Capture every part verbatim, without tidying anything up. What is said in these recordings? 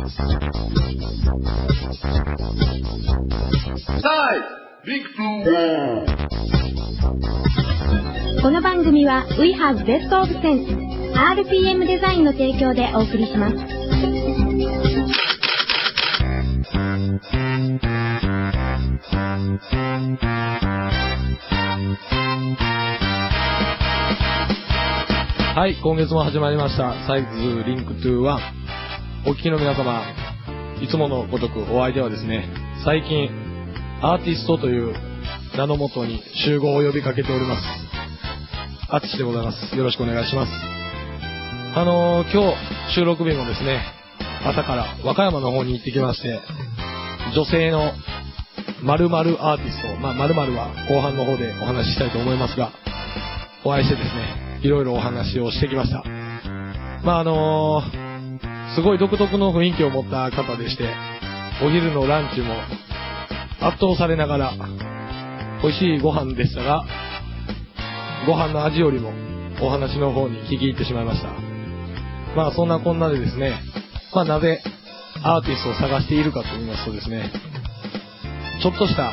この番組は We Have Best of Sense アールピーエム デザインの提供でお送りします。 はい、今月も始まりましたサイズリンクトゥワン。お聞きの皆様、いつものごとくお相手はですね、最近アーティストという名のもとに集合を呼びかけておりますあつしでございます。よろしくお願いします。あのー、今日収録日もですね、朝から和歌山の方に行ってきまして、女性の〇〇アーティスト、まあ〇〇は後半の方でお話ししたいと思いますが、お会いしてですね、いろいろお話をしてきました。まああのー、すごい独特の雰囲気を持った方でして、お昼のランチも圧倒されながら美味しいご飯でしたが、ご飯の味よりもお話の方に聞き入ってしまいました。まあそんなこんなでですね、まあなぜアーティストを探しているかと言いますとですね、ちょっとした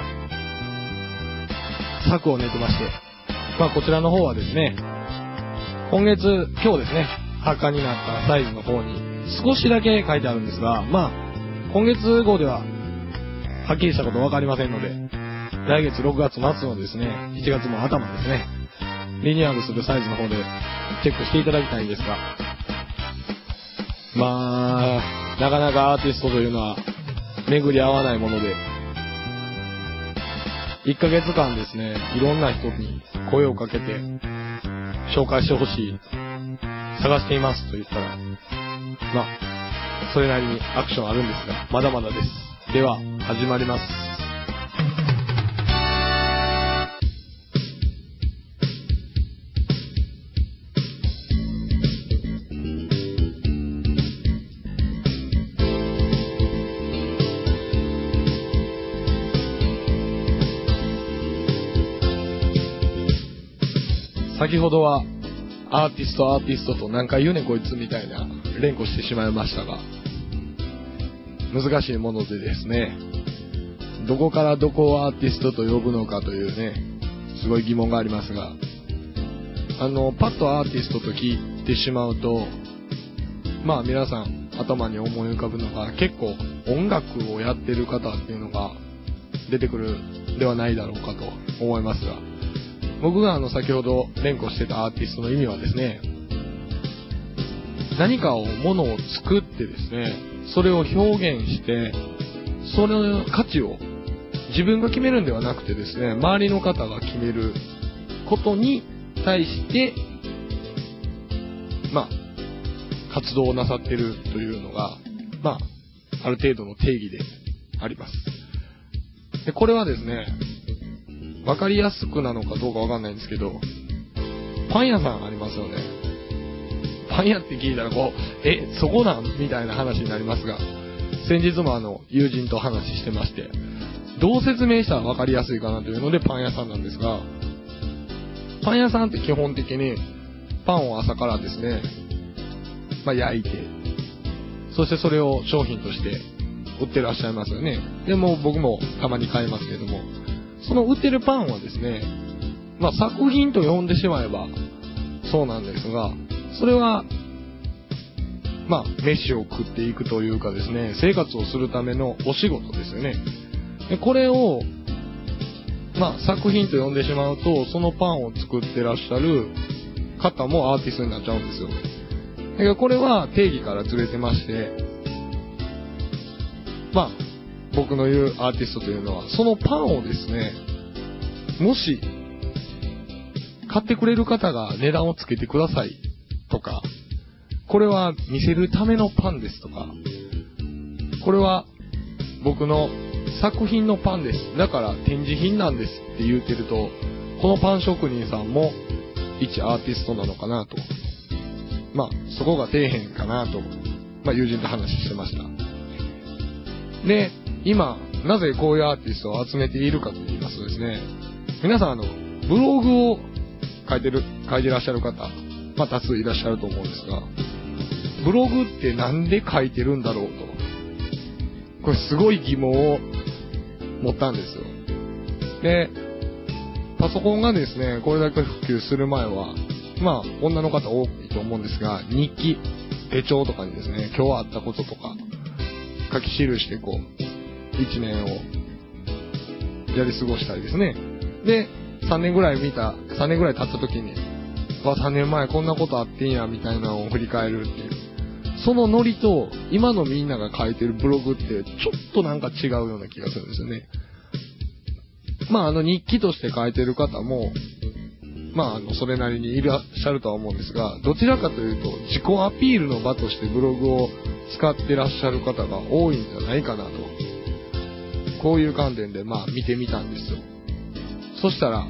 策を練ってまして、まあこちらの方はですね、今月、今日ですね、発刊になったサイズの方に少しだけ書いてあるんですが、まあ今月号でははっきりしたことわかりませんので、来月ろくがつ末のですね、しちがつも頭ですね、リニューアルするサイズの方でチェックしていただきたいんですが、まあなかなかアーティストというのは巡り合わないもので、いっかげつかんですね、いろんな人に声をかけて紹介してほしい、探していますと言ったら、まあそれなりにアクションあるんですが、まだまだです。では始まります。先ほどはアーティストアーティストと何回言うねんこいつみたいな連呼してしまいましたが、難しいものでですね、どこからどこをアーティストと呼ぶのかというね、すごい疑問がありますが、あのパッとアーティストと聞いてしまうと、まあ皆さん頭に思い浮かぶのが結構音楽をやってる方っていうのが出てくるではないだろうかと思いますが、僕があの先ほど連呼してたアーティストの意味はですね、何かをものを作ってですね、それを表現して、その価値を自分が決めるんではなくてですね、周りの方が決めることに対してまあ活動をなさっているというのが、まあある程度の定義であります。でこれはですね、わかりやすくなのかどうかわかんないんですけど、パン屋さんありますよね。パン屋って聞いたらこう、え、そこなんみたいな話になりますが、先日もあの友人と話してまして、どう説明したらわかりやすいかなというのでパン屋さんなんですが、パン屋さんって基本的にパンを朝からですね、まあ焼いて、そしてそれを商品として売ってらっしゃいますよね。でも僕もたまに買いますけれども、その売ってるパンはですね、まあ作品と呼んでしまえばそうなんですが、それはまあ飯を食っていくというかですね、生活をするためのお仕事ですよね。でこれをまあ作品と呼んでしまうと、そのパンを作ってらっしゃる方もアーティストになっちゃうんですよ。でこれは定義からずれてまして、まあ僕の言うアーティストというのは、そのパンをですね、もし買ってくれる方が値段をつけてくださいとか、これは見せるためのパンですとか、これは僕の作品のパンです、だから展示品なんですって言ってると、このパン職人さんも一アーティストなのかなと、まあそこが底辺かなと、まあ友人と話してました。で今なぜこういうアーティストを集めているかと言いますとですね、皆さんあのブログを書いてる書いてらっしゃる方、まあ多数いらっしゃると思うんですが、ブログってなんで書いてるんだろうこれすごい疑問を持ったんですよ。で、パソコンがですね、これだけ普及する前は、まあ、女の方多いと思うんですが、日記、手帳とかにですね、今日あったこととか、書き記してこう、一年をやり過ごしたりですね。で、さんねんぐらい見た、さんねんぐらい経った時に、わ、さんねんまえこんなことあってんや、みたいなのを振り返るっていう。そのノリと、今のみんなが書いてるブログって、ちょっとなんか違うような気がするんですよね。まあ、あの、日記として書いてる方も、まあ、あの、それなりにいらっしゃるとは思うんですが、どちらかというと、自己アピールの場としてブログを使ってらっしゃる方が多いんじゃないかなと。こういう観点で、まあ、見てみたんですよ。そしたら、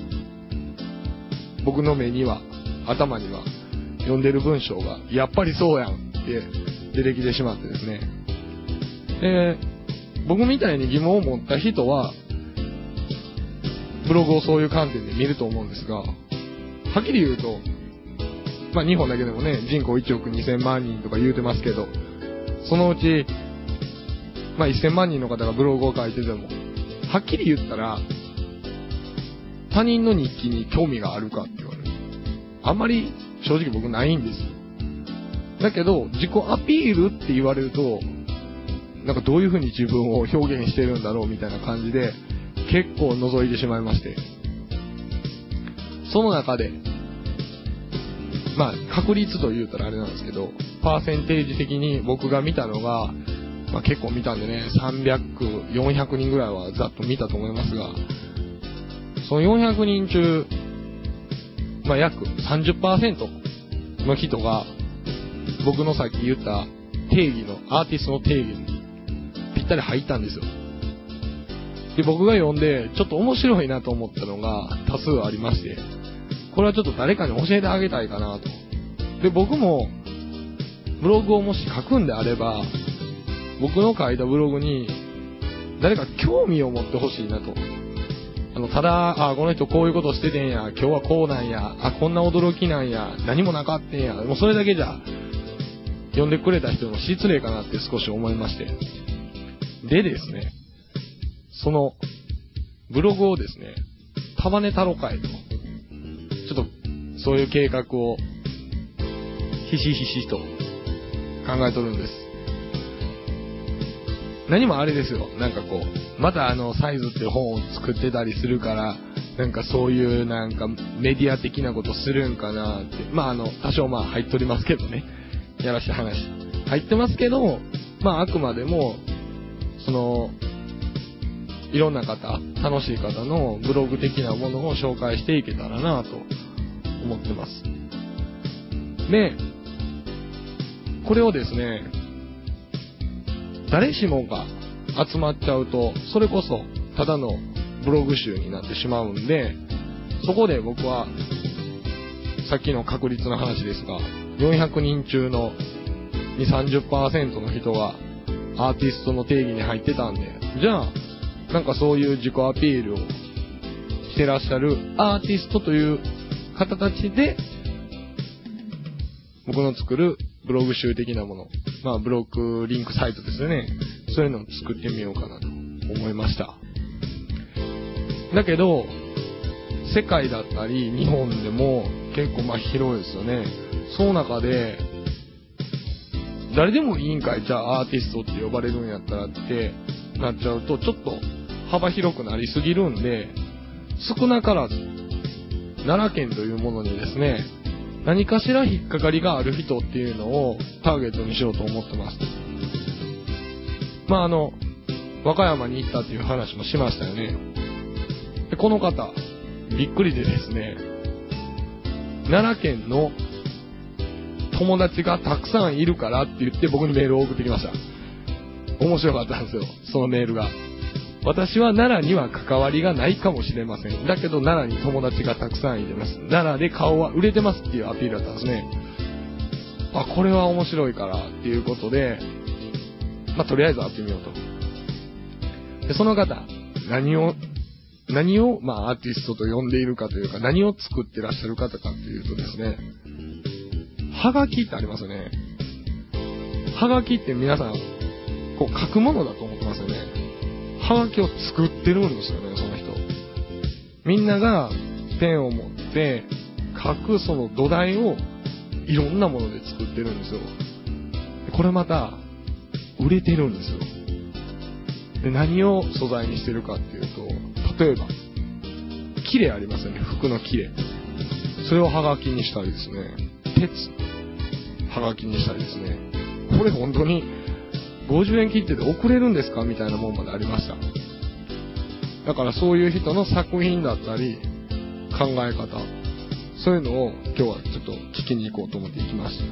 僕の目には、頭には、読んでる文章が、やっぱりそうやんって出てきてしまってですね。で、僕みたいに疑問を持った人は、ブログをそういう観点で見ると思うんですが、はっきり言うと、まあ日本だけでもね、人口いちおくにせんまんにんとか言うてますけど、そのうち、まあせんまんにんの方がブログを書いてても、はっきり言ったら、他人の日記に興味があるかって言われる。あんまり正直僕ないんですよ。だけど、自己アピールって言われると、なんかどういう風に自分を表現してるんだろうみたいな感じで、結構覗いてしまいまして。その中で、まあ、確率と言うたらあれなんですけど、パーセンテージ的に僕が見たのが、まあ結構見たんでね、さんびゃく、よんひゃくにんぐらいはざっと見たと思いますが、そのよんひゃくにん中、まあ約 さんじゅっパーセント の人が、僕のさっき言った定義の、アーティストの定義にぴったり入ったんですよ。で、僕が読んで、ちょっと面白いなと思ったのが多数ありまして、これはちょっと誰かに教えてあげたいかなと。で、僕も、ブログをもし書くんであれば、僕の書いたブログに、誰か興味を持ってほしいなと。あの、ただ、あ、この人こういうことしててんや、今日はこうなんや、あ、こんな驚きなんや、何もなかったんや、もうそれだけじゃ、読んでくれた人の失礼かなって少し思いまして。でですね、その、ブログをですね、束ねたろかいと。ちょっと、そういう計画を、ひしひしと考えとるんです。何もあれですよ。なんかこう、またあの、サイズっていう本を作ってたりするから、なんかそういうなんかメディア的なことするんかなって。まああの、多少まあ入っとりますけどね。やらしい話。入ってますけど、まああくまでも、その、いろんな方、楽しい方のブログ的なものを紹介していけたらなと思ってます。で、これをですね、誰しもが集まっちゃうと、それこそただのブログ集になってしまうんで、そこで僕は、さっきの確率の話ですが、よんひゃくにん中のにじゅう、さんじゅっパーセント の人がアーティストの定義に入ってたんで、じゃあ、なんかそういう自己アピールをしてらっしゃるアーティストという方たちで、僕の作るブログ集的なもの、まあブログリンクサイトですよね。そういうのを作ってみようかなと思いました。だけど、世界だったり日本でも結構まあ広いですよね。その中で、誰でもいいんかい、じゃあアーティストって呼ばれるんやったらってなっちゃうと、ちょっと幅広くなりすぎるんで、少なからず、奈良県というものにですね、何かしら引っかかりがある人っていうのをターゲットにしようと思ってます。まああの、和歌山に行ったっていう話もしましたよね。で、この方、びっくりでですね、奈良県の友達がたくさんいるからって言って僕にメールを送ってきました。面白かったんですよ、そのメールが。私は奈良には関わりがないかもしれません。だけど奈良に友達がたくさんいてます。奈良で顔は売れてますっていうアピールだったんですね。あ、これは面白いからっていうことで、まあ、とりあえず会ってみようと。で、その方、何を、何を、まあ、アーティストと呼んでいるかというか、何を作ってらっしゃる方かっていうとですね、はがきってありますよね。はがきって皆さん、 こう書くものだと思ってますよね。はがきを作ってるんですよね、その人。みんながペンを持って書くその土台をいろんなもので作ってるんですよ。これまた売れてるんですよ。で、何を素材にしてるかっていうと、例えば切れありますよね、服の切れ。それをはがきにしたりですね、鉄はがきにしたりですね、これ本当にごじゅうえん切手で送れるんですかみたいなもんまでありました。だからそういう人の作品だったり考え方、そういうのを今日はちょっと聞きに行こうと思って行きました。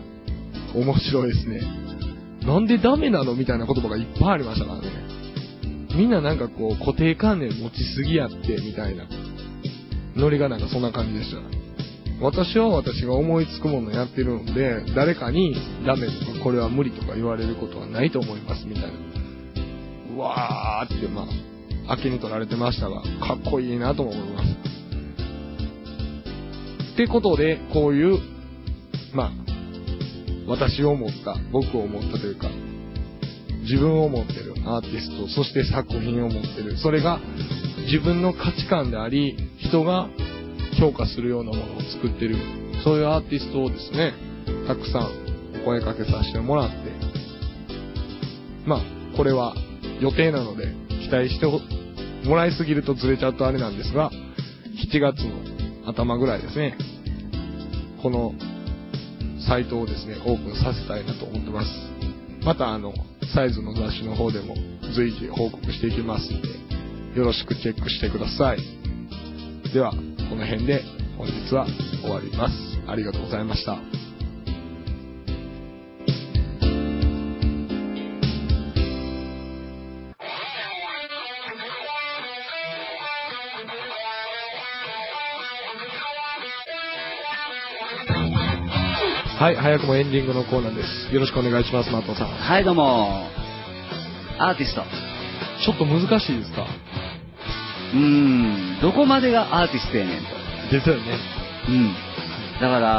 面白いですね。なんでダメなのみたいな言葉がいっぱいありましたからね。みんななんかこう固定観念持ちすぎやってみたいなノリがなんかそんな感じでした。私は私が思いつくものやってるので、誰かにダメとかこれは無理とか言われることはないと思いますみたいな。うわーってまあ秋に取られてましたが、かっこいいなとも思います。ってことで、こういうまあ私を思った、僕を思ったというか、自分を持ってるアーティスト、そして作品を持ってる、それが自分の価値観であり、人が評価するようなものを作ってる、そういうアーティストをですね、たくさんお声かけさせてもらって、まあこれは予定なので期待してもらいすぎるとずれちゃうとあれなんですが、しちがつの頭ぐらいですね、このサイトをですねオープンさせたいなと思ってます。またあのサイズの雑誌の方でも随時報告していきますので、よろしくチェックしてください。ではこの辺で本日は終わります。ありがとうございました。はい、早くもエンディングのコーナーです。よろしくお願いします、マットさん。 はい、どうも。アーティスト。 ちょっと難しいですか？ うーん、どこまでがアーティストやねんと。 ですよね。 うん。だから、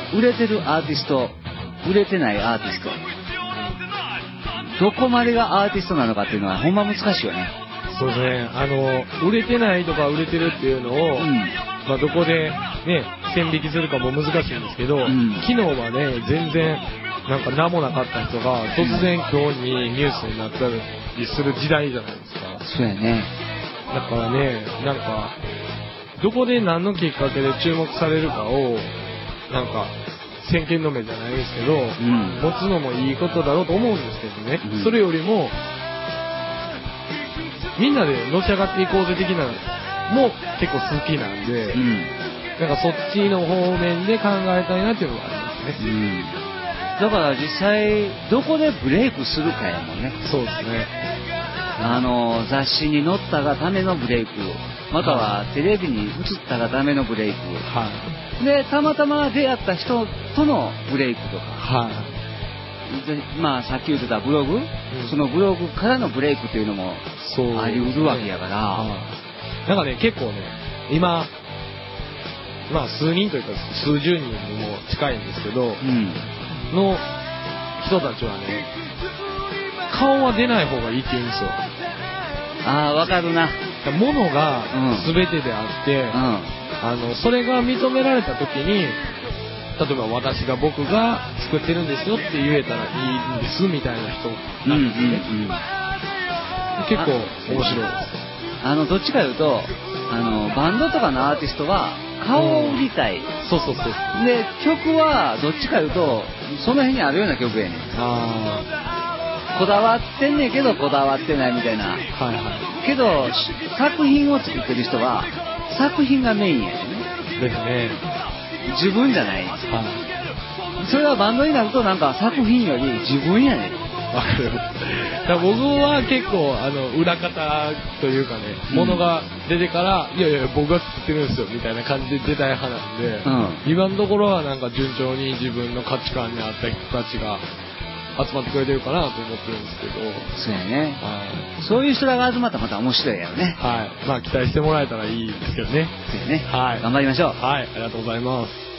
売れてるアーティスト、売れてないアーティスト。どこまでがアーティストなのかっていうのはほんま難しいよね。 そうですね。あの、売れてないとか売れてるっていうのを、うん、まあどこでね、線引きするかも難しいんですけど、うん、昨日はね、全然なんか名もなかった人が突然今日にニュースになったりする時代じゃないですか。 そうやね。 だからね、なんか、どこで何のきっかけで注目されるかを、なんか、先見の目じゃないですけど、うん、持つのもいいことだろうと思うんですけどね、うん、それよりも、みんなでのし上がっていこうぜ的なのも結構好きなんで、うん、なんかそっちの方面で考えたいなっていうのがありますね。うん、 だから実際、どこでブレイクするかやもんね。 そうですね。 あの雑誌に載ったがためのブレイク、またはテレビに映ったがためのブレイク、はい、でたまたま出会った人とのブレイクとか、はい、でまあさっき言ってたブログ、うん、そのブログからのブレイクっていうのもあり得るわけやから、はい、 なんかね結構ね今まあ数人というか数十人にも近いんですけど、うん、の人たちはね顔は出ない方がいいって言うんですよ。 ああ、わかるな。 ものが全てであって、うん、あのそれが認められた時に、例えば私が僕が作ってるんですよって言えたらいいんですみたいな人なんですね。うんうんうん、結構面白いです。 あのどっちかいうと、あのバンドとかのアーティストは顔を売りたい。うん、 そうそうそう。 で曲はどっちかいうとその辺にあるような曲やねん。あこだわってんねんけどこだわってないみたいな、はいはい、けど作品を作ってる人は作品がメインやねんですね。 自分じゃない、はい、それはバンドになるとなんか作品より自分やねん。 わかる。だから僕は結構あの裏方というかね、うん、ものが出てからいやいや僕が作ってるんですよみたいな感じで出たい派なんで、うん、今のところはなんか順調に自分の価値観に合った人たちが集まってくれてるかなと思ってるんですけど。 そうやね、はい、そういう人らが集まったらまた面白いやろね。 はい、まあ期待してもらえたらいいですけどね。 そうやね、 はい、 頑張りましょう。 はい、ありがとうございます。